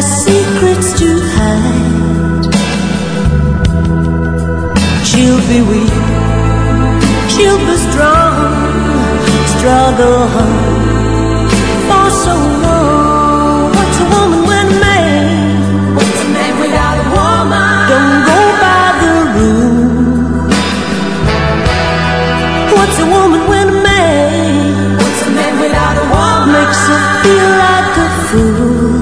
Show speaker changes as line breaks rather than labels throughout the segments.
secrets to hide. She'll be weak, she'll be strong, struggle hard for so long. What's a woman when a man? What's a man without a woman? Don't go by the rule. What's a woman when a man? What's a man without a woman? Makes her feel like a fool.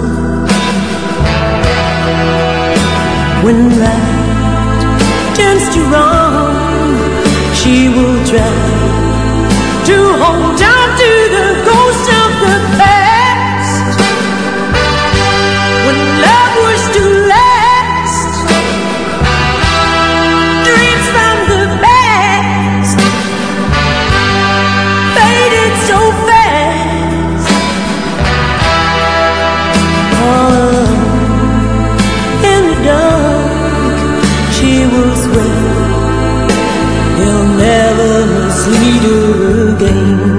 When right turns to wrong, she will try to hold on to the ghost of the past. When love was to last, dreams from the past faded so fast. All in the dark, she will swear he'll never mislead her again.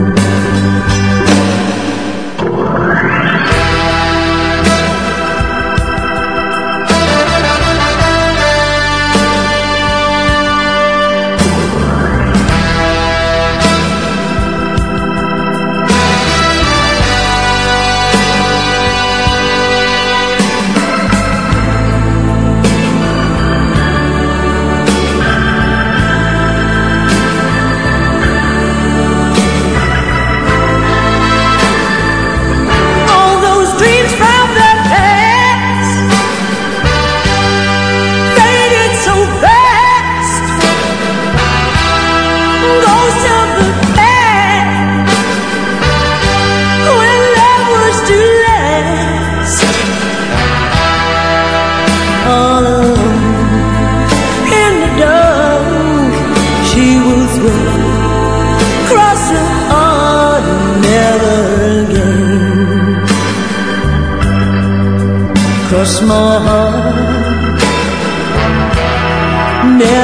Cross my heart,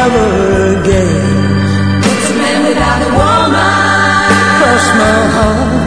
never again. What's a man without a woman? Cross my heart.